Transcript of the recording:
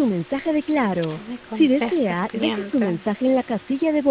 su mensaje de Claro. Me Si contesta desea, el deje su cliente. mensaje en la casilla de voz.